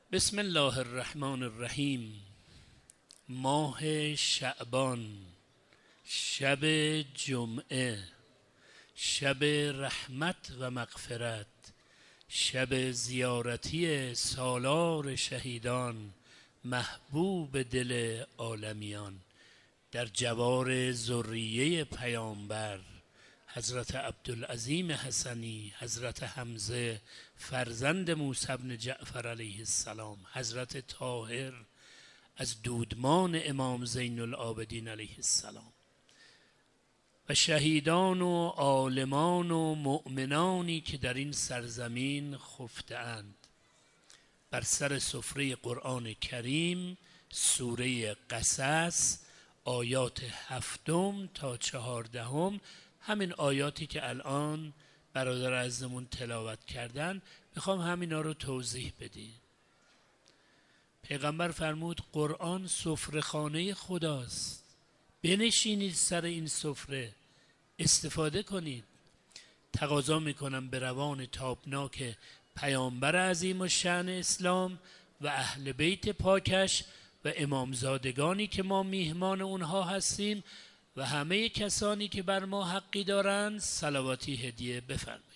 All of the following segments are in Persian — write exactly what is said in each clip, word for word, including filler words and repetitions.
بسم الله الرحمن الرحیم. ماه شعبان، شب جمعه، شب رحمت و مغفرت، شب زیارتی سالار شهیدان، محبوب دل عالمیان، در جوار ذریه پیامبر حضرت عبدالعظیم حسنی، حضرت حمزه فرزند موسی بن جعفر علیه السلام، حضرت طاهر از دودمان امام زین العابدین علیه السلام و شهیدان و عالمان و مؤمنانی که در این سرزمین خفته اند. بر سر سفره قرآن کریم سوره قصص آیات هفتم تا چهاردهم، همین آیاتی که الان برادر عزیزمون تلاوت کردن، میخوام همینا رو توضیح بدیم. پیغمبر فرمود قرآن سفره خانه خداست، بنشینید سر این سفره استفاده کنید. تقاضا میکنم به روان تابناک پیامبر عظیم و شأن اسلام و اهل بیت پاکش و امامزادگانی که ما میهمان اونها هستیم و همه کسانی که بر ما حقی دارند صلواتی هدیه بفرمایید.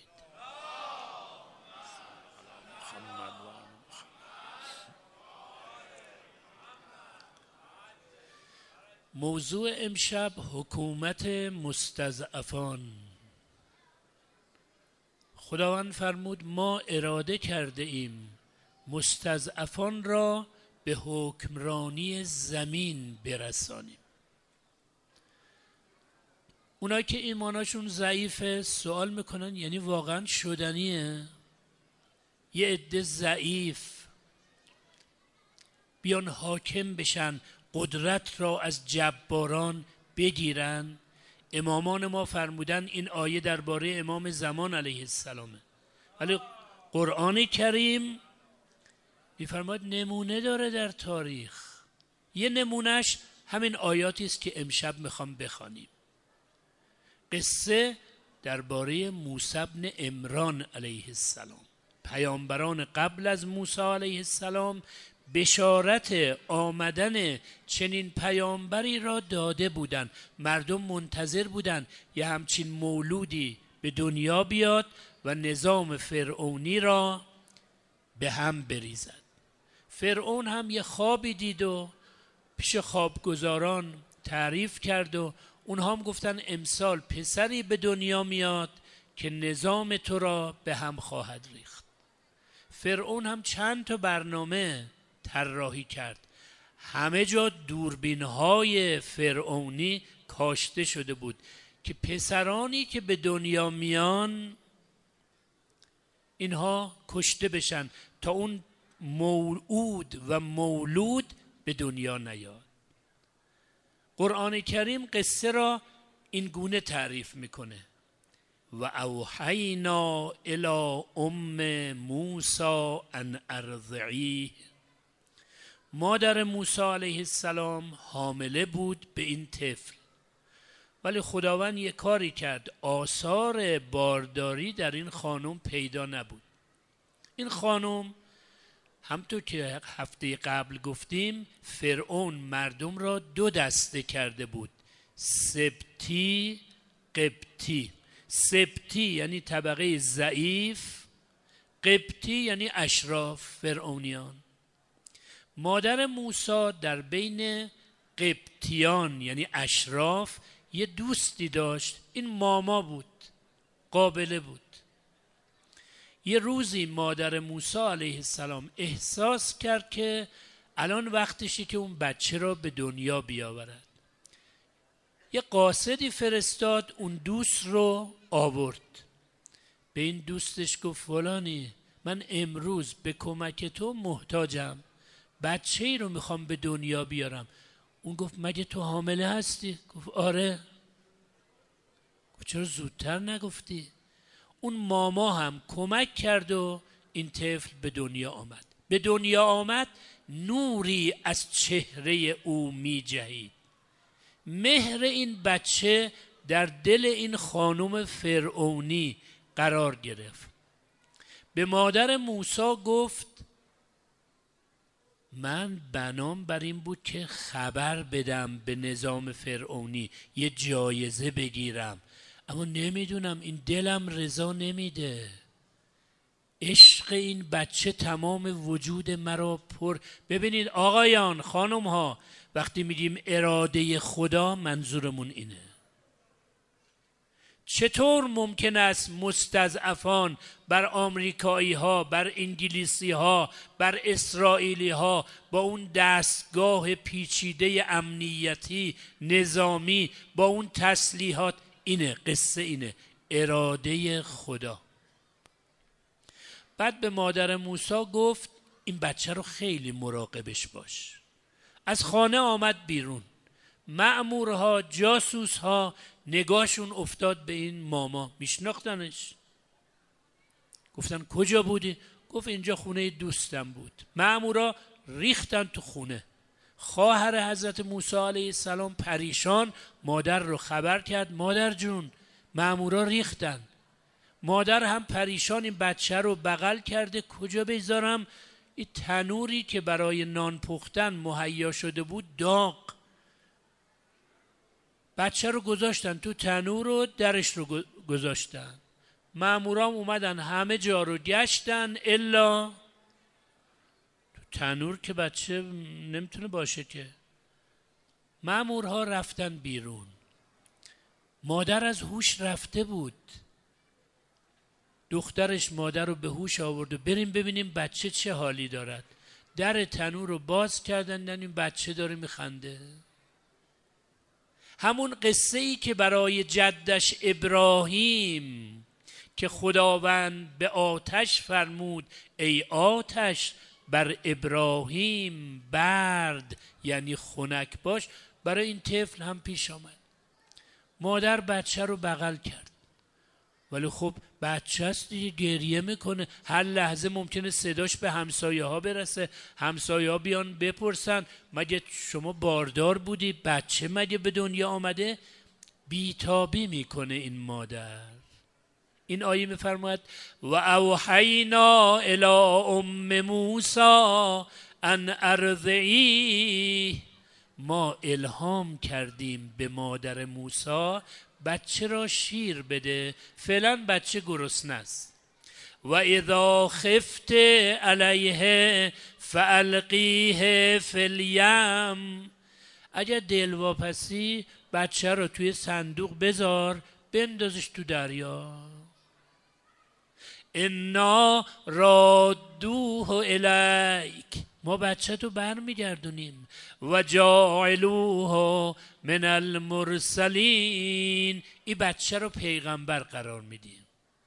موضوع امشب حکومت مستضعفان. خداوند فرمود ما اراده کرده ایم مستضعفان را به حکمرانی زمین برسانیم. اونایی که ایمانشون ضعیفه سوال میکنن یعنی واقعا شدنیه یه عده ضعیف بیان حاکم بشن، قدرت را از جباران بگیرن؟ امامان ما فرمودن این آیه درباره امام زمان علیه السلامه، ولی قرآن کریم میفرماید نمونه داره در تاریخ. یه نمونهش همین آیاتی است که امشب میخوام بخوانیم. قصه درباره موسی بن عمران علیه السلام. پیامبران قبل از موسی علیه السلام بشارت آمدن چنین پیامبری را داده بودند. مردم منتظر بودند یه همچین مولودی به دنیا بیاد و نظام فرعونی را به هم بریزد. فرعون هم یه خوابی دید و پیش خوابگزاران تعریف کرد و اونها هم گفتن امسال پسری به دنیا میاد که نظام تو را به هم خواهد ریخت. فرعون هم چند تا برنامه طراحی کرد. همه جا دوربین‌های فرعونی کاشته شده بود که پسرانی که به دنیا میان اینها کشته بشن تا اون موعود و مولود به دنیا نیاد. قرآن کریم قصه را این گونه تعریف میکنه: و اوحینا الی ام موسی ان ارضعیه. مادر موسی علیه السلام حامله بود به این طفل، ولی خداوند یک کاری کرد، آثار بارداری در این خانم پیدا نبود. این خانم همطور که هفته قبل گفتیم فرعون مردم را دو دسته کرده بود: سبتی، قبطی. سبتی یعنی طبقه ضعیف، قبطی یعنی اشراف فرعونیان. مادر موسی در بین قبطیان یعنی اشراف یه دوستی داشت، این ماما بود، قابله بود. یه روزی مادر موسی علیه السلام احساس کرد که الان وقتشه که اون بچه را به دنیا بیاورد. یه قاصدی فرستاد، اون دوست رو آورد. به این دوستش گفت فلانی من امروز به کمک تو محتاجم، بچه ای رو میخوام به دنیا بیارم. اون گفت مگه تو حامله هستی؟ گفت آره. گفت چرا زودتر نگفتی؟ اون ماما هم کمک کرد و این طفل به دنیا آمد. به دنیا آمد، نوری از چهره او می جهید. مهر این بچه در دل این خانم فرعونی قرار گرفت. به مادر موسی گفت من بنام بر این بود که خبر بدم به نظام فرعونی، یه جایزه بگیرم، اما نمیدونم این دلم رضا نمیده. عشق این بچه تمام وجود مرا پر. ببینید آقایان خانم ها، وقتی میگیم اراده خدا منظورمون اینه. چطور ممکن است مستضعفان بر آمریکایی ها، بر انگلیسی ها، بر اسرائیلی ها با اون دستگاه پیچیده امنیتی نظامی، با اون تسلیحات، اینه قصه، اینه اراده خدا. بعد به مادر موسی گفت این بچه رو خیلی مراقبش باش. از خانه آمد بیرون، مأمورها، جاسوسها نگاهشون افتاد به این ماما، میشناختنش. گفتن کجا بودی؟ گفت اینجا خونه دوستم بود. مأمورها ریختن تو خونه. خواهر حضرت موسی علیه السلام پریشان مادر رو خبر کرد، مادر جون مأمورها ریختن. مادر هم پریشان این بچه رو بغل کرده، کجا بذارم؟ این تنوری که برای نان پختن مهیا شده بود داغ. بچه رو گذاشتن تو تنور و درش رو گذاشتن. مامورام اومدن همه جا رو گشتن الا تو تنور که بچه نمیتونه باشه که. مامورها رفتن بیرون. مادر از هوش رفته بود. دخترش مادر رو به هوش آورد و بریم ببینیم بچه چه حالی دارد. در تنور رو باز کردن، این بچه داره میخنده. همون قصه ای که برای جدش ابراهیم که خداوند به آتش فرمود ای آتش بر ابراهیم برد، یعنی خنک باش، برای این طفل هم پیش آمد. مادر بچه رو بغل کرد، ولی خب بچه است دیگه، گریه میکنه، هر لحظه ممکنه صداش به همسایه ها برسه، همسایه ها بیان بپرسن مگه شما باردار بودی، بچه مگه به دنیا آمده؟ بیتابی میکنه این مادر. این آیه میفرماید و اوحینا الی ام موسی ان ارضعی، ما الهام کردیم به مادر موسی بچه را شیر بده، فعلا بچه گرسنه است. و اذا خفت علیه فالقیه فی الیم، اگر دلواپسی بچه را توی صندوق بذار، بندازش تو دریا. انا رادوه الیک، ما بچه تو بر میگردونیم. و جاعلوه من المرسلین، این بچه رو پیغمبر قرار میدیم.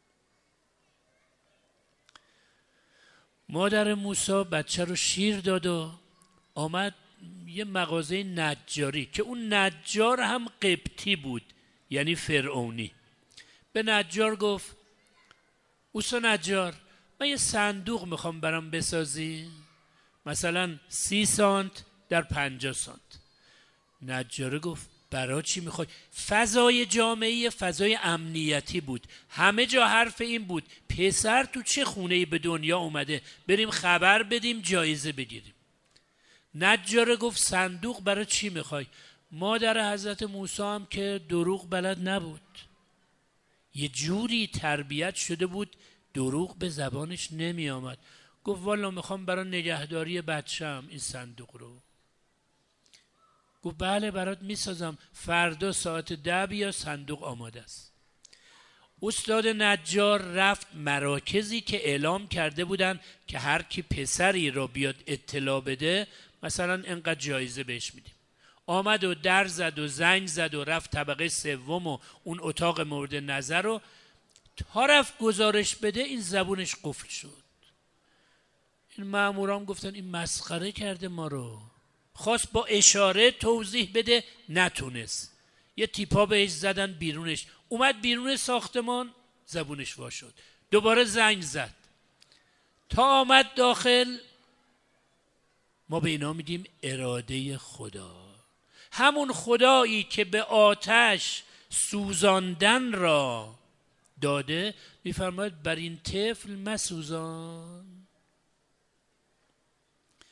مادر موسی بچه رو شیر داد و آمد یه مغازه نجاری که اون نجار هم قبطی بود، یعنی فرعونی. به نجار گفت اوستا نجار، من یه صندوق میخوام برام بسازی، مثلا سی سانت در پنجاه سانت. نجاره گفت برای چی میخوای؟ فضای جامعه فضای امنیتی بود، همه جا حرف این بود پسر تو چه خونه‌ای به دنیا اومده، بریم خبر بدیم جایزه بگیریم. نجاره گفت صندوق برای چی میخوای؟ مادر حضرت موسی هم که دروغ بلد نبود، یه جوری تربیت شده بود دروغ به زبانش نمی آمد. گفت والا میخوام برای نگهداری بچم این صندوق رو. گفت بله برات میسازم، فردا ساعت ده بیا، صندوق آماده است. استاد نجار رفت مراکزی که اعلام کرده بودن که هر کی پسری را بیاد اطلاع بده مثلا انقدر جایزه بهش میدیم. آمد و در زد و زنگ زد و رفت طبقه سوم و اون اتاق مورد نظر رو تا رفت گزارش بده، این زبونش قفل شد. این ماموران گفتن این مسخره کرده ما رو، خواست با اشاره توضیح بده نتونست، یه تیپا بهش زدن بیرونش، اومد بیرون ساختمان زبونش وا شد، دوباره زنگ زد تا آمد داخل. ما به اینا میگیم اراده خدا. همون خدایی که به آتش سوزاندن را داده میفرماید بر این طفل مسوزان.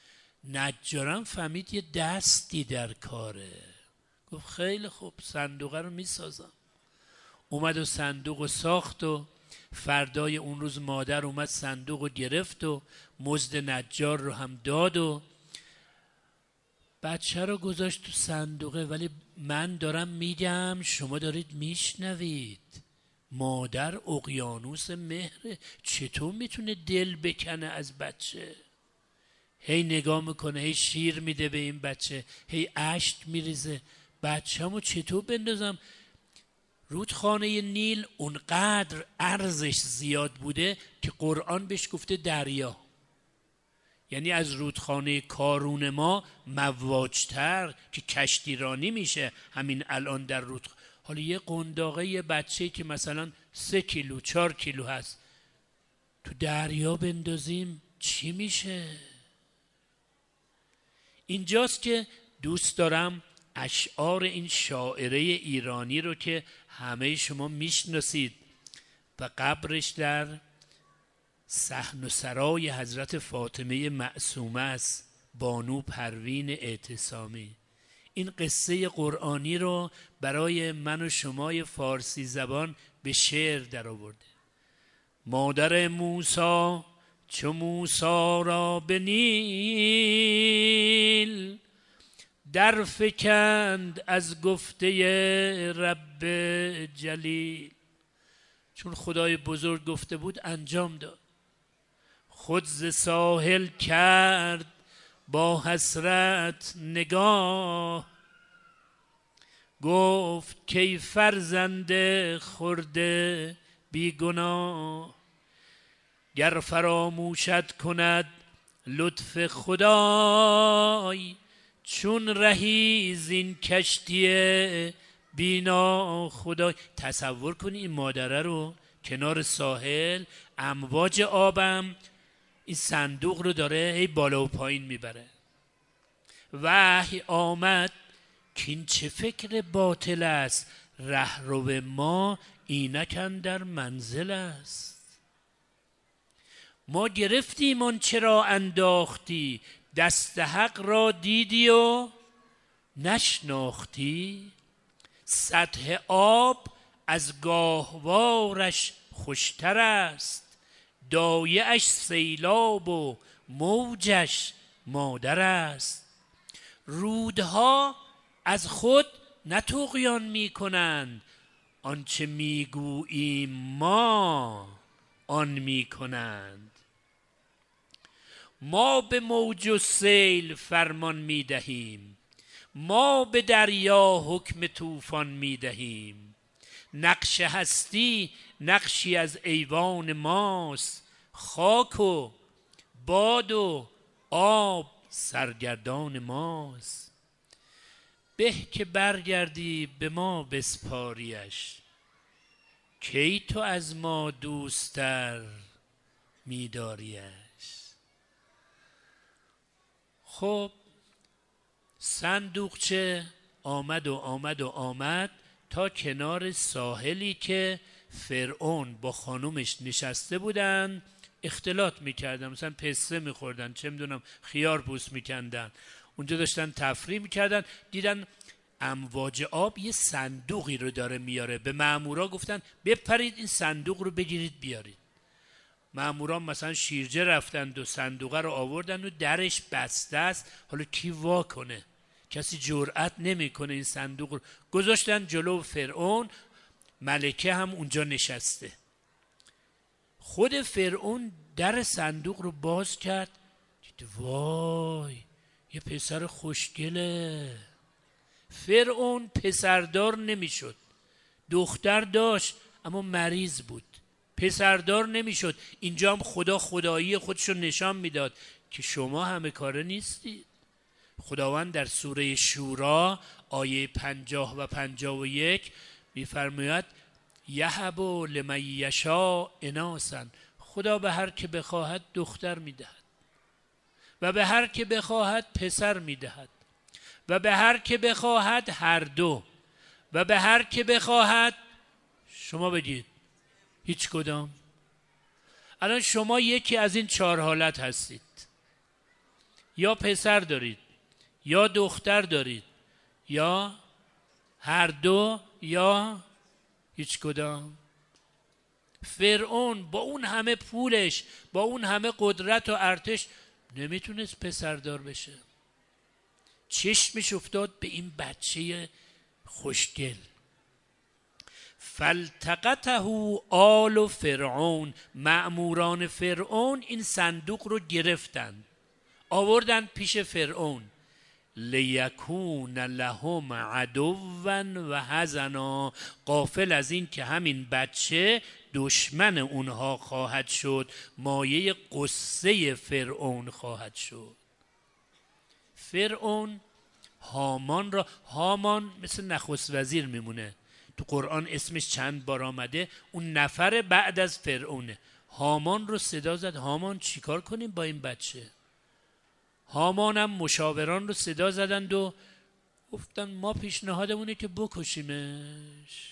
نجارم فهمید یه دستی در کاره، گفت خیلی خوب صندوق رو میسازم. اومد و صندوق رو ساخت و فردای اون روز مادر اومد صندوق رو گرفت و مزد نجار رو هم داد و بچه رو گذاشت تو صندوقه. ولی من دارم میگم شما دارید میشنوید، مادر اقیانوس مهره، چطور میتونه دل بکنه از بچه؟ هی نگاه میکنه، هی شیر میده به این بچه، هی اشک میریزه. بچه‌مو چطور بندازم رودخانه نیل؟ اونقدر ارزش زیاد بوده که قرآن بهش گفته دریا، یعنی از رودخانه کارون ما مواجتر که کشتیرانی میشه همین الان در رودخانه. حالا یه قنداقه یه بچه که مثلا سه کیلو چهار کیلو هست تو دریا بندازیم چی میشه؟ اینجاست که دوست دارم اشعار این شاعره ایرانی رو که همه شما میشناسید و قبرش در صحن و سرای حضرت فاطمه معصومه است، بانو پروین اعتصامی، این قصه قرآنی رو برای من و شمای فارسی زبان به شعر در آورده. مادر موسی چو موسی را به نیل در فکند از گفته رب جلیل. چون خدای بزرگ گفته بود انجام داد. خود ز ساحل کرد با حسرت نگاه، گفت کی فرزند خرده بی گناه. گر فراموشت کند لطف خدای، چون رهی زین کشتی بینا خدای. تصور کنی این مادره رو کنار ساحل، امواج آبم این صندوق رو داره هی بالا و پایین میبره. وحی آمد که این چه فکر باطل است، رهرو ما اینک اندر منزل است. ما گرفتیم آن چرا انداختی، دست حق را دیدی و نشناختی. سطح آب از گاهوارش خوشتر است، دایعش سیلاب و موجش مادر است. رودها از خود نه طغیان می کنند، آنچه می گوییم ما آن می کنند. ما به موج و سیل فرمان می دهیم، ما به دریا حکم طوفان می دهیم. نقش هستی نقشی از ایوان ماست، خاک و باد و آب سرگردان ماست. به که برگردی به ما بسپاریش، کی تو از ما دوستر می‌داریش. خب صندوقچه آمد و آمد و آمد تا کنار ساحلی که فرعون با خانومش نشسته بودن اختلاط میکردن، مثلا پسته میخوردن، چه میدونم خیار پوست میکندن، اونجا داشتن تفریح میکردن. دیدن امواج آب یه صندوقی رو داره میاره. به مامورا گفتن بپرید این صندوق رو بگیرید بیارید. مامورا مثلا شیرجه رفتن دو صندوقه رو آوردن و درش بسته است. حالا کی وا کنه؟ کسی جرأت نمیکنه این صندوق رو گذاشتن جلو فرعون. ملکه هم اونجا نشسته. خود فرعون در صندوق رو باز کرد، دید وای یه پسر خوشگله. فرعون پسردار نمیشد، دختر داشت اما مریض بود، پسردار نمیشد. اینجا هم خدا خدایی خودشو نشان میداد که شما همه کاره نیستید. خداوند در سوره شورا آیه پنجاه و پنجاه و یک میفرماید یهب لمن یشاء اناثا، خدا به هر که بخواهد دختر میدهد و به هر که بخواهد پسر میدهد و به هر که بخواهد هر دو و به هر که بخواهد. شما بگید هیچ کدام؟ الان شما یکی از این چهار حالت هستید. یا پسر دارید یا دختر دارید یا هر دو یا هیچ کدام. فرعون با اون همه پولش، با اون همه قدرت و ارتش نمیتونست پسردار بشه. چشمش افتاد به این بچه خوشگل. فالتقطه آل فرعون، مأموران فرعون این صندوق رو گرفتن آوردن پیش فرعون. لیکون لهم عدوا و حزنا، غافل از این که همین بچه دشمن اونها خواهد شد، مایه قصه فرعون خواهد شد. فرعون هامان را، هامان مثل نخست وزیر میمونه تو قرآن، اسمش چند بار آمده، اون نفر بعد از فرعونه. هامان رو صدا زد، هامان چیکار کنیم با این بچه؟ هامان هم مشاوران رو صدا زدند و گفتن ما پیشنهادمونه که بکشیمش.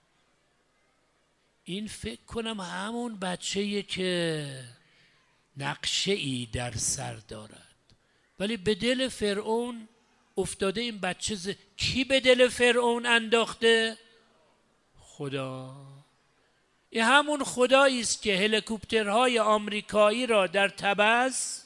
این فکر کنم همون بچه‌ایه که نقشه ای در سر دارد، ولی به دل فرعون افتاده این بچه. ز... کی به دل فرعون انداخته؟ خدا. این همون خدایی است که هلیکوپترهای آمریکایی را در طبس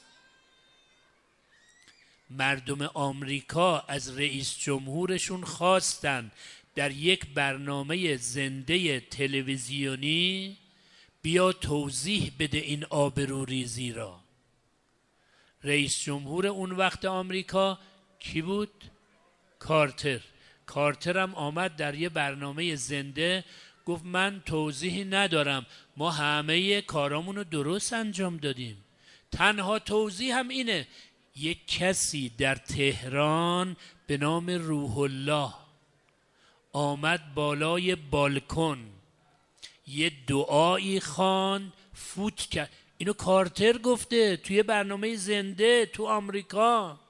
مردم آمریکا از رئیس جمهورشون خواستن در یک برنامه زنده تلویزیونی بیا توضیح بده این آبروریزی را. رئیس جمهور اون وقت آمریکا کی بود؟ کارتر. کارتر هم آمد در یه برنامه زنده گفت من توضیحی ندارم، ما همه کارامون رو درست انجام دادیم، تنها توضیح هم اینه یک کسی در تهران به نام روح الله آمد بالای بالکن یه دعایی خواند فوت کرد. اینو کارتر گفته توی برنامه زنده تو آمریکا.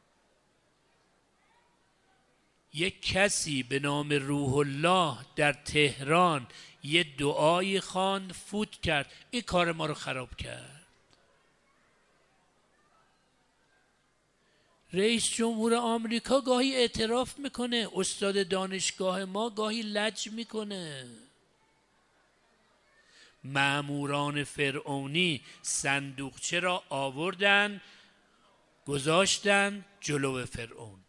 یک کسی به نام روح الله در تهران یه دعایی خواند فوت کرد. این کار ما رو خراب کرد. رئیس جمهور آمریکا گاهی اعتراف میکنه، استاد دانشگاه ما گاهی لج میکنه. مأموران فرعونی صندوقچه را آوردن گذاشتن جلو فرعون.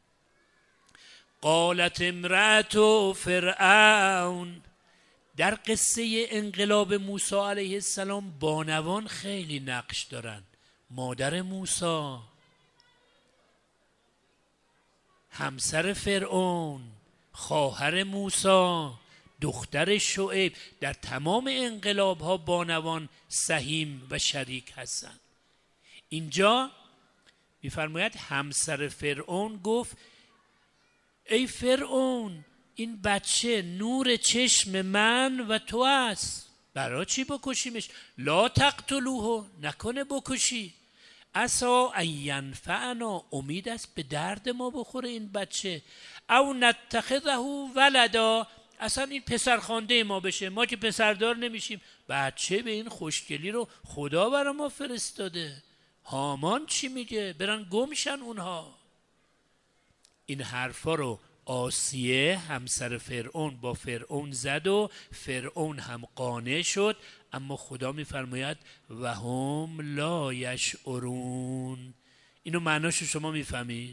قالت امرأت فرعون، در قصه انقلاب موسی علیه السلام بانوان خیلی نقش دارن. مادر موسی، همسر فرعون، خواهر موسی، دختر شعیب، در تمام انقلاب ها بانوان سهیم و شریک هستند. اینجا میفرماید همسر فرعون گفت ای فرعون، این بچه نور چشم من و تو است، برای چی بکشیمش؟ لا تقتلوه، نکنه بکشی. عسا ان ینفعنا، امید است به درد ما بخوره این بچه. او نتخذه ولدا، اصلا این پسرخوانده ما بشه، ما که پسردار نمیشیم. بچه به این خوشگلی رو خدا برای ما فرستاده. هامان چی میگه؟ برن گمشن اونها. این حرفا رو آسیه همسر فرعون با فرعون زد و فرعون هم قانع شد، اما خدا میفرماید و هم لا یشعرون. اینو معناشو شما میفهمید؟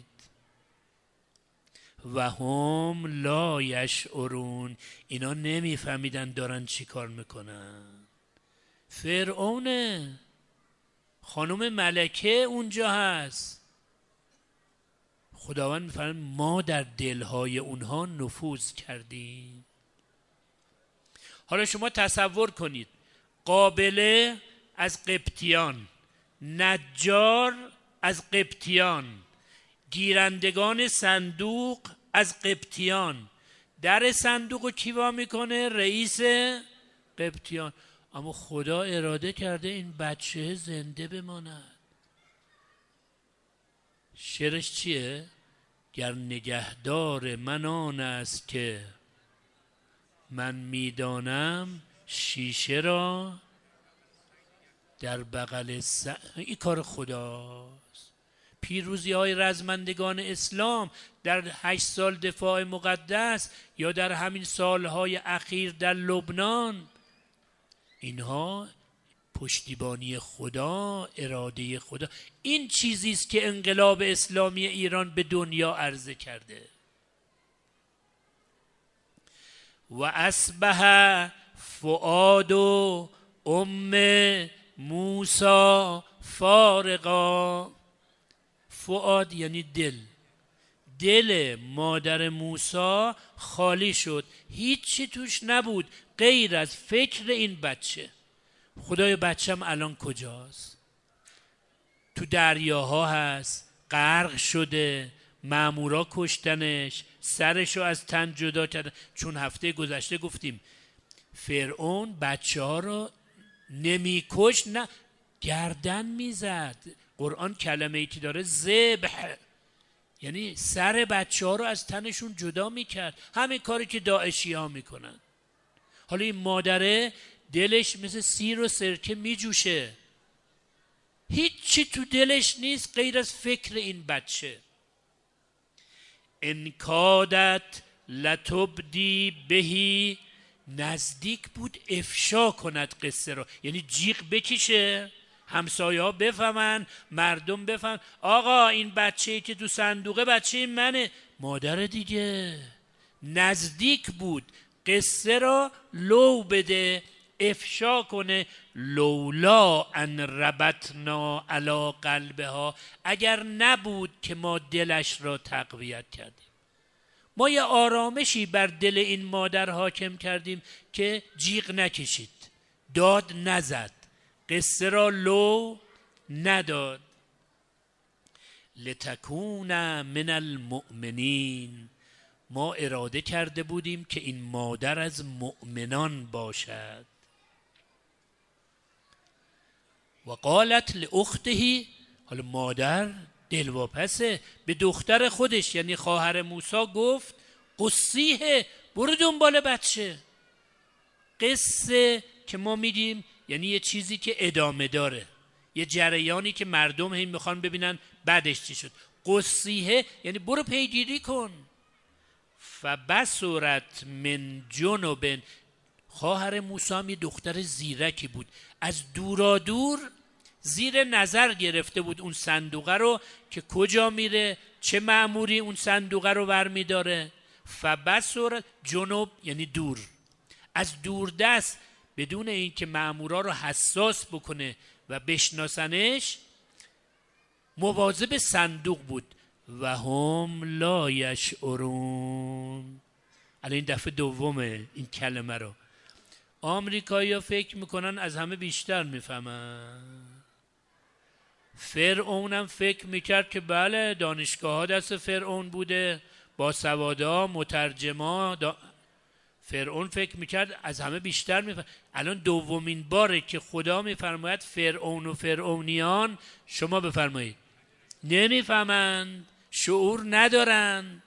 و هم لا یشعرون، اینا نمیفهمیدن دارن چی کار میکنن. فرعونه، خانم ملکه اونجا هست. خداوند میفرماید ما در دلهای اونها نفوذ کردیم. حالا شما تصور کنید قابله از قبطیان، نجار از قبطیان، گیرندگان صندوق از قبطیان، در صندوق رو کی وا میکنه؟ رئیس قبطیان. اما خدا اراده کرده این بچه زنده بماند. شعرش چیه؟ گر نگهدار من آن است که من میدانم شیشه را در بغل س... این کار خداست. پیروزی های رزمندگان اسلام در هشت سال دفاع مقدس یا در همین سالهای اخیر در لبنان، اینها پشتیبانی خدا، اراده خدا. این چیزی است که انقلاب اسلامی ایران به دنیا عرضه کرده. و اصبح فؤاد و ام موسی فارغا. فؤاد یعنی دل. دل مادر موسی خالی شد، هیچی توش نبود غیر از فکر این بچه. خدای بچم الان کجاست؟ تو دریاها هست، غرق شده، مامورا کشتنش، سرشو از تن جدا کردن. چون هفته گذشته گفتیم فرعون بچه ها رو نمی کشت، نه گردن میزد. قرآن کلمه ای که داره ذبح، یعنی سر بچه ها رو از تنشون جدا میکرد. همین کاری که داعشی ها میکنن. حالا این مادره دلش مثل سیر و سرکه میجوشه، هیچی تو دلش نیست غیر از فکر این بچه. انکادت لتبدی بهی، نزدیک بود افشا کند قصه رو، یعنی جیغ بکشه، همسایه ها بفهمن، مردم بفهمن آقا این بچه‌ای که تو صندوقه بچه منه. مادر دیگه نزدیک بود قصه را لو بده، افشا کنه. لولا ان ربطنا علی قلبها، اگر نبود که ما دلش را تقویت کردیم، ما یه آرامشی بر دل این مادر حاکم کردیم که جیغ نکشید، داد نزد، قصه را لو نداد. لتکون من المؤمنین، ما اراده کرده بودیم که این مادر از مؤمنان باشد. و قالت لاخته، حالا مادر دلواپسه، به دختر خودش یعنی خواهر موسی گفت قصیه، برو دنبال بچه. قصه که ما میدیم یعنی یه چیزی که ادامه داره، یه جریانی که مردم هم میخوان ببینن بعدش چی شد. قصیه یعنی برو پیگیری کن. فبصرت من جنوب، خواهر موسی هم یه دختر زیرکی بود، از دورا دور زیر نظر گرفته بود اون صندوقه رو که کجا میره، چه مأموری اون صندوقه رو برمی داره. فبصرت جنوب یعنی دور، از دور دست بدون اینکه مأمورا رو حساس بکنه و بشناسنش مواظب صندوق بود. و هم لا یشعرون. الان این دفعه دومه این کلمه رو. آمریکایی‌ها فکر میکنن از همه بیشتر میفهمن. فرعونم فکر میکرد که بله دانشگاه ها دست فرعون بوده، با سوادا، مترجما. دا... فرعون فکر میکرد از همه بیشتر میفهم. الان دومین باره که خدا میفرماید فرعون و فرعونیان، شما بفرمایید، نمیفهمند، شعور ندارن.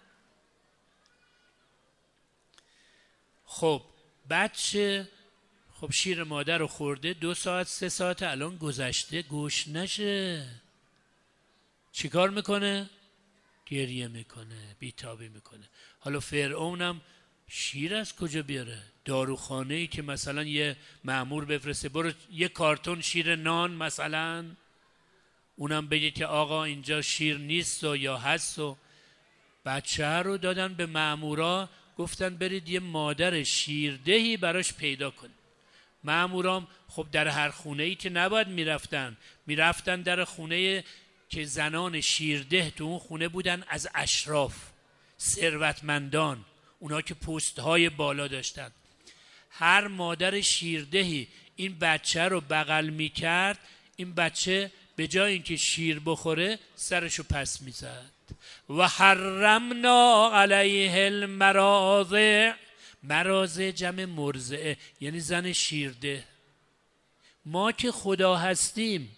خب بچه خب شیر مادر رو خورده، دو ساعت سه ساعت الان گذشته، گوش نشه، چیکار میکنه؟ گریه میکنه، بیتابی میکنه. حالا فرعونم شیر از کجا بیاره؟ داروخانه ای که مثلا یه مأمور بفرسته برو یه کارتون شیر نان مثلا، اونم بگه که آقا اینجا شیر نیست و یا هست. و بچه رو دادن به مأمورا، گفتن برید یه مادر شیردهی براش پیدا کن. مأمورام خب در هر خونه ای که نباید میرفتن، میرفتن در خونه که زنان شیرده تو اون خونه بودن از اشراف، ثروتمندان، اونا که پست های بالا داشتن. هر مادر شیردهی این بچه رو بغل میکرد، این بچه به جای اینکه شیر بخوره سرشو پس میزد. و حرمنا علیه المراضع، مراضع جمع مرضعه یعنی زن شیرده. ما که خدا هستیم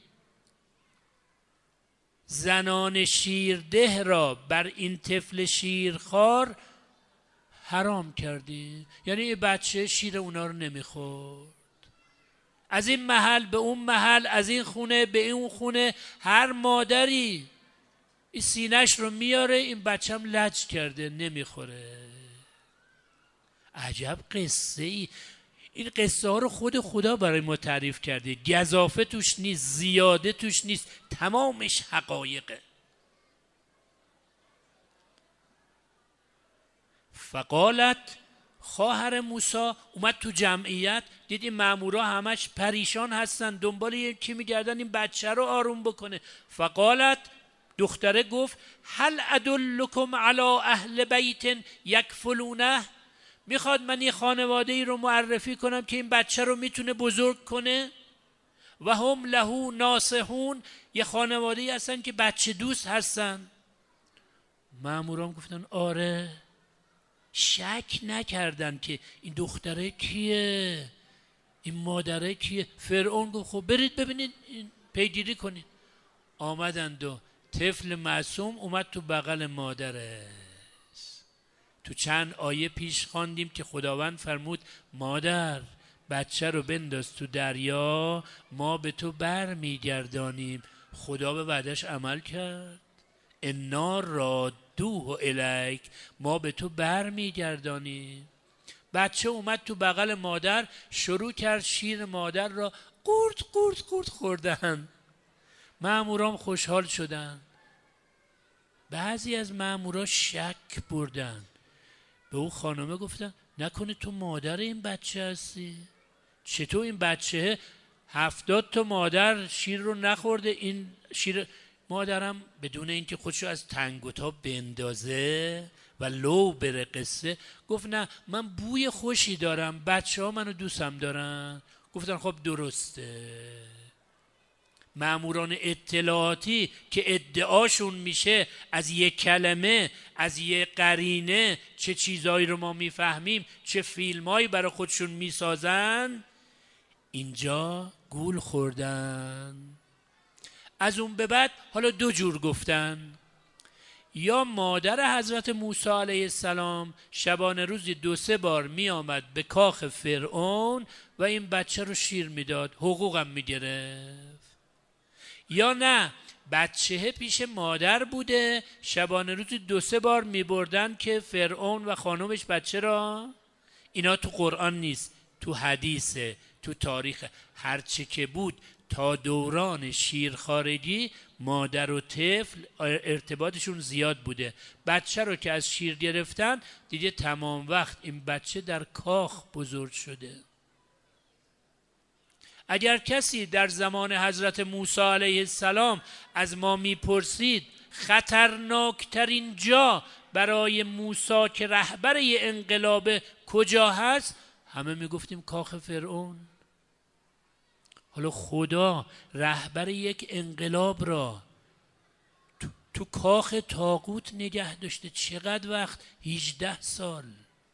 زنان شیرده را بر این طفل شیرخوار حرام کردیم، یعنی این بچه شیر اونا رو نمیخورد. از این محل به اون محل، از این خونه به اون خونه، هر مادری این سینه‌ش رو میاره، این بچم لج کرده نمیخوره. عجب قصه ای. این قصه ها رو خود خدا برای ما تعریف کرده، گزافه توش نیست، زیاده توش نیست، تمامش حقایقه. فقالت، خواهر موسی اومد تو جمعیت، دید این مامورا همش پریشان هستن، دنبال یکی میگردن این بچه رو آروم بکنه. فقالت، دختره گفت، هل ادلکم علی اهل بیت یکفلونه، میخواد من یه خانواده ای رو معرفی کنم که این بچه رو میتونه بزرگ کنه. و هم له ناصحون، یه خانواده ای هستن که بچه دوست هستن. ماموران گفتن آره. شک نکردن که این دختره کیه، این مادره کیه. فرعون گفت خب برید ببینید پیگیری کنید. آمدند و طفل معصوم اومد تو بغل مادره. تو چند آیه پیش خواندیم که خداوند فرمود مادر بچه رو بنداز تو دریا، ما به تو بر میگردانیم. خدا به وعدش عمل کرد. انا رادوه الیک، ما به تو بر میگردانیم. بچه اومد تو بغل مادر، شروع کرد شیر مادر را قورت قورت قورت خوردن. ماموران خوشحال شدن. بعضی از مامورا شک بردن، به اون خانمه گفتن نکنه تو مادر این بچه هستی؟ چطور این بچه هفتاد تا مادر شیر رو نخورده، این شیر مادرم بدون اینکه خودشو از تنگ و تاب بندازه و لو بره قصه گفت نه من بوی خوشی دارم، بچه ها منو دوستم دارن. گفتن خب درسته. ماموران اطلاعاتی که ادعاشون میشه از یک کلمه، از یک قرینه چه چیزایی رو ما میفهمیم، چه فیلمایی برای خودشون میسازن، اینجا گول خوردن. از اون به بعد حالا دو جور گفتن. یا مادر حضرت موسی علیه السلام شبانه روزی دو سه بار می آمد به کاخ فرعون و این بچه رو شیر میداد، حقوقم میگرفت. یا نه بچه پیش مادر بوده، شبانه روزی دو سه بار می بردن که فرعون و خانومش بچه را. اینا تو قرآن نیست، تو حدیثه، تو تاریخ. هرچه که بود تا دوران شیرخوارگی مادر و طفل ارتباطشون زیاد بوده. بچه رو که از شیر گرفتن دیگه تمام وقت این بچه در کاخ بزرگ شده. اگر کسی در زمان حضرت موسی علیه السلام از ما میپرسید خطرناکترین جا برای موسی که رهبر یه انقلاب کجا هست، همه میگفتیم کاخ فرعون. حالا خدا رهبر یک انقلاب را تو, تو کاخ طاغوت نگه داشته. چقدر وقت؟ هجده سال.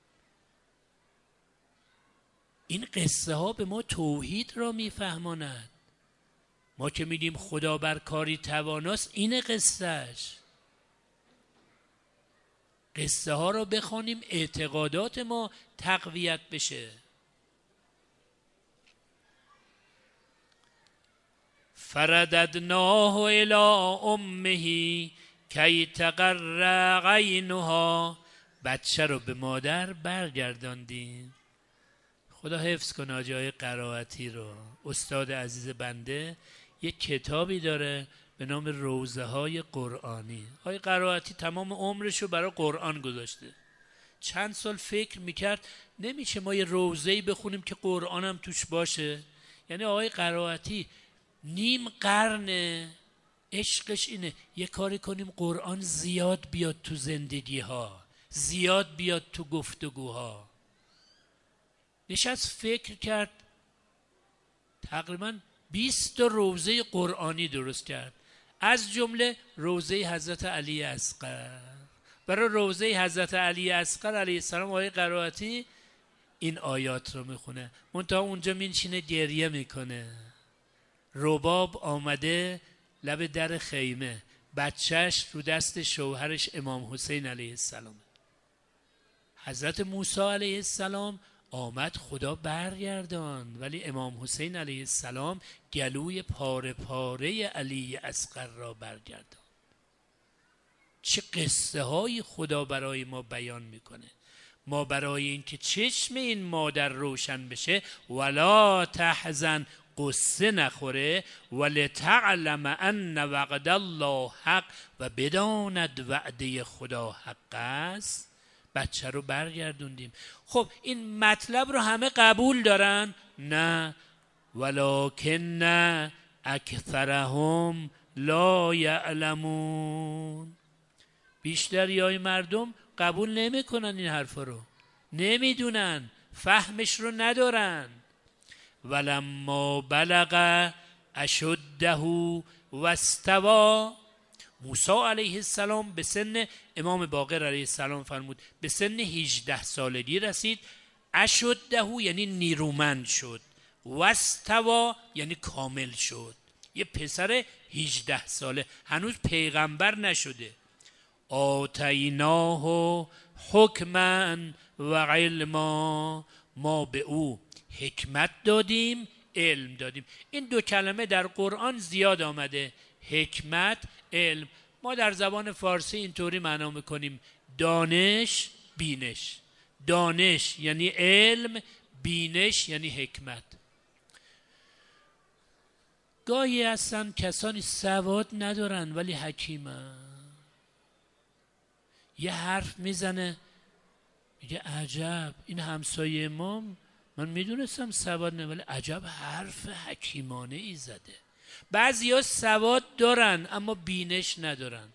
این قصه ها به ما توحید را میفهماند. ما که میگیم خدا بر کاری تواناست، این قصهش. قصه ها را بخوانیم اعتقادات ما تقویت بشه. فرددناه الی امه کی تقر عینها، بچه رو به مادر برگرداندیم. خدا حفظ کنه حاجی آقای قرائتی رو، استاد عزیز بنده. یک کتابی داره به نام روضه های قرآنی. آقای قرائتی تمام عمرش رو برای قرآن گذاشته. چند سال فکر میکرد نمیشه ما یه روضه‌ای بخونیم که قرآن هم توش باشه. یعنی آقای قرائتی نیم قرن عشقش اینه یه کاری کنیم قرآن زیاد بیاد تو زندگی ها، زیاد بیاد تو گفتگوها. نشست فکر کرد، تقریبا بیست تا روضه قرآنی درست کرد، از جمله روضه حضرت علی اصغر. برای روضه حضرت علی اصغر علیه السلام آقای قرائتی این آیات رو میخونه، منتها اونجا میشینه گریه میکنه. رباب آمده لب در خیمه، بچهش رو دست شوهرش امام حسین علیه السلام. حضرت موسی علیه السلام آمد خدا برگردان، ولی امام حسین علیه السلام گلوی پاره پاره علی اصغر را برگردان. چه قصه های خدا برای ما بیان میکنه. ما برای اینکه چشم این مادر روشن بشه، ولا تحزن، قصه نخوره، ولتعلم ان وعد الله حق، و بداند وعده خدا حق است، بچه رو برگردوندیم. خب این مطلب رو همه قبول دارن؟ نه. ولکن اکثرهم لا یعلمون. بیشتری های مردم قبول نمی کنن این حرفا رو، نمیدونن، فهمش رو ندارن. ولما بلغ اشده و استوى، موسی علیه السلام به سن، امام باقر علیه السلام فرمود به سن هجده سالگی رسید. اشده یعنی نیرومند شد، و استوى یعنی کامل شد. یه پسر هجده ساله، هنوز پیغمبر نشده. آتیناه حکما و علما، ما به او حکمت دادیم، علم دادیم. این دو کلمه در قرآن زیاد آمده، حکمت، علم. ما در زبان فارسی اینطوری معنا میکنیم دانش، بینش. دانش یعنی علم، بینش یعنی حکمت. گاهی هستن کسانی سواد ندارن ولی حکیمن. یه حرف میزنه میگه عجب، این همسایه امام من میدونستم سواد نه ولی عجب حرف حکیمانه ای زده. بعضی ها سواد دارن اما بینش ندارن.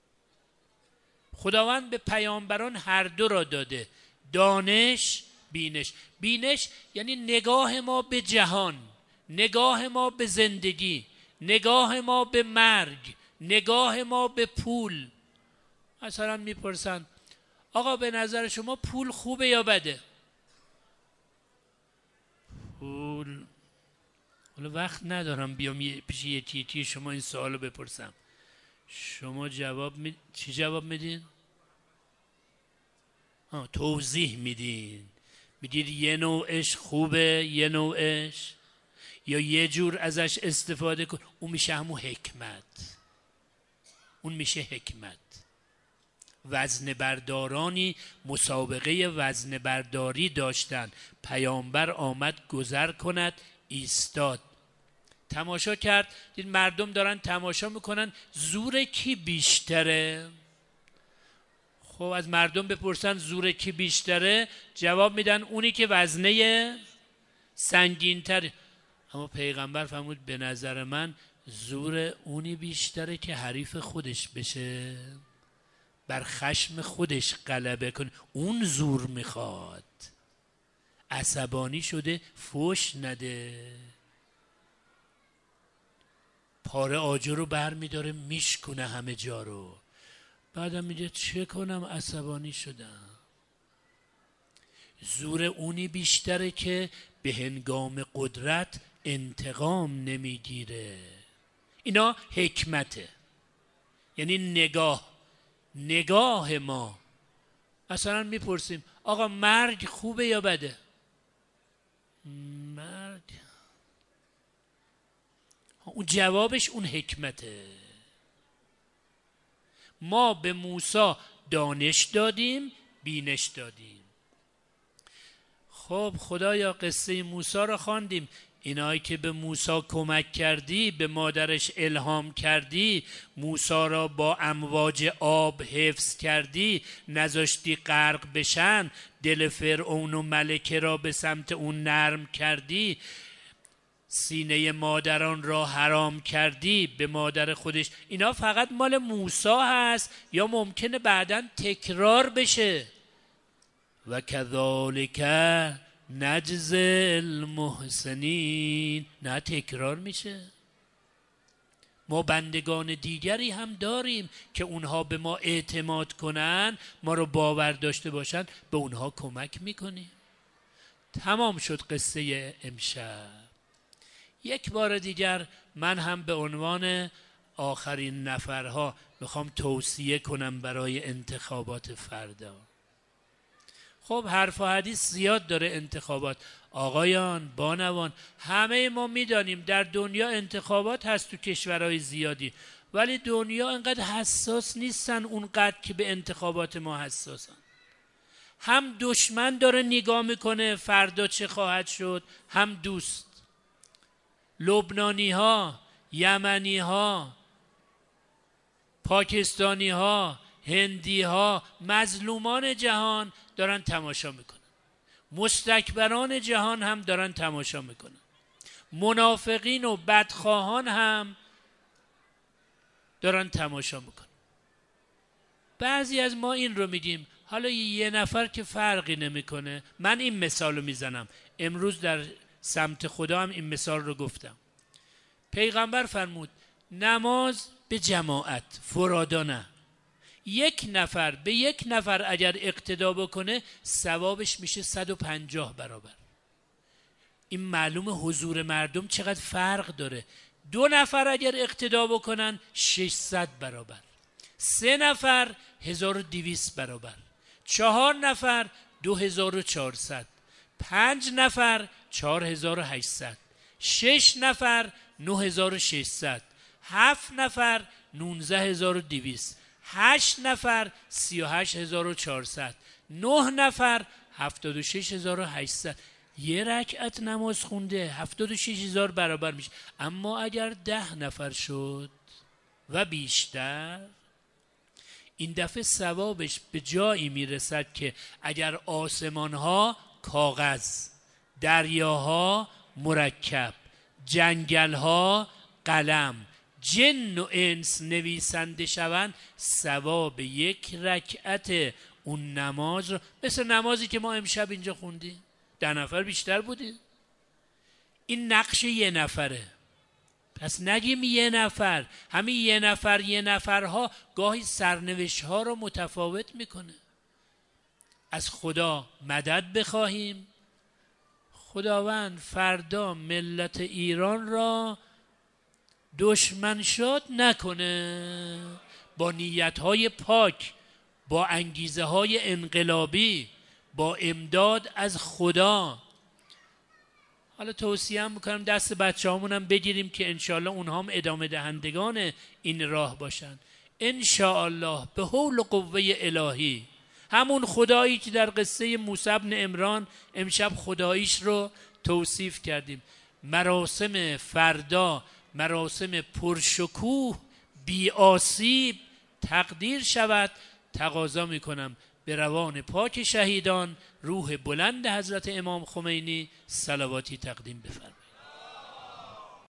خداوند به پیامبران هر دو را داده، دانش، بینش. بینش یعنی نگاه ما به جهان، نگاه ما به زندگی، نگاه ما به مرگ، نگاه ما به پول. مثلا میپرسن آقا به نظر شما پول خوبه یا بده؟ پول، حالا وقت ندارم بیام پیش یه تیتی شما این سوالو بپرسم. شما جواب می... چی جواب میدین؟ ها، توضیح میدین، میگید یه نوعش خوبه، یه نوعش، یا یه جور ازش استفاده کن. اون میشه همون حکمت، اون میشه حکمت. وزن بردارانی مسابقه وزن برداری داشتن، پیامبر آمد گذر کند، ایستاد، تماشا کرد، دید مردم دارن تماشا میکنن، زور کی بیشتره؟ خب از مردم بپرسن زور کی بیشتره، جواب میدن اونی که وزنه سنگین تره. اما پیغمبر فرمود به نظر من زور اونی بیشتره که حریف خودش بشه، بر خشم خودش غلبه کنه. اون زور میخواد، عصبانی شده فوش نده، پاره آجر رو بر میداره میشکنه همه جا رو، بعدم میگه چه کنم عصبانی شدم. زور اونی بیشتره که به هنگام قدرت انتقام نمیگیره. اینا حکمته، یعنی نگاه، نگاه ما. مثلا میپرسیم آقا مرگ خوبه یا بده؟ مرگ، اون جوابش اون حکمته. ما به موسی دانش دادیم، بینش دادیم. خب خدایا قصه موسی را خواندیم، اینایی که به موسی کمک کردی، به مادرش الهام کردی، موسی را با امواج آب حفظ کردی، نذاشتی غرق بشن، دل فرعون و ملکه را به سمت اون نرم کردی، سینه مادران را حرام کردی به مادر خودش. اینا فقط مال موسی هست یا ممکنه بعداً تکرار بشه؟ و کذالک نجزی المحسنین، نه تکرار میشه. ما بندگان دیگری هم داریم که اونها به ما اعتماد کنن، ما رو باور داشته باشن، به اونها کمک میکنیم. تمام شد قصه امشب. یک بار دیگر من هم به عنوان آخرین نفرها میخوام توصیه کنم برای انتخابات فردا. خب حرف و حدیث زیاد داره انتخابات. آقایان، بانوان، همه ما میدانیم در دنیا انتخابات هست تو کشورهای زیادی، ولی دنیا انقدر حساس نیستن اونقدر که به انتخابات ما حساسن. هم دشمن داره نگاه میکنه فردا چه خواهد شد، هم دوست. لبنانی ها، یمنی ها، پاکستانی ها، هندی ها، مظلومان جهان دارن تماشا میکنن. مستکبران جهان هم دارن تماشا میکنن. منافقین و بدخواهان هم دارن تماشا میکنن. بعضی از ما این رو میگیم حالا یه نفر که فرقی نمیکنه. من این مثال رو میزنم، امروز در سمت خدا هم این مثال رو گفتم. پیغمبر فرمود نماز به جماعت، فرادا نه. یک نفر به یک نفر اگر اقتدا بکنه ثوابش میشه صد و پنجاه برابر. این معلوم حضور مردم چقدر فرق داره. دو نفر اگر اقتدا بکنن ششصد برابر، سه نفر هزار و دویست برابر، چهار نفر دو هزار و چهارصد، پنج نفر چهار هزار و هشتصد، شش نفر نه هزار و ششصد، هفت نفر نوزده هزار و دویست، هشت نفر سی و هشت هزار و چهارصد، نه نفر هفتاد و شش هزار و هشتصد. یه رکعت نماز خونده هفتاد و شش هزار برابر میشه. اما اگر ده نفر شد و بیشتر، این دفعه ثوابش به جایی میرسد که اگر آسمانها کاغذ، دریاها مرکب، جنگلها قلم، جن و انس نویسنده شوند، ثواب یک رکعت اون نماز رو، مثل نمازی که ما امشب اینجا خوندیم، ده نفر بیشتر بودیم. این نقش یه نفره. پس نگیم یه نفر، همین یه نفر یه نفرها گاهی سرنوشت ها رو متفاوت میکنه. از خدا مدد بخواهیم. خداوند فردا ملت ایران را دشمن شد نکنه، با نیت‌های پاک، با انگیزه های انقلابی، با امداد از خدا. حالا توصیه هم میکنم دست بچه همونم بگیریم که انشاءالله اونها هم ادامه دهندگان این راه باشن. انشاءالله به حول و قوه الهی، همون خدایی که در قصه موسی بن عمران امشب خداییش رو توصیف کردیم، مراسم فردا مراسم پرشکوه بی آسیب تقدیر شود. تقاضا میکنم به روان پاک شهیدان، روح بلند حضرت امام خمینی صلواتی تقدیم بفرمایید.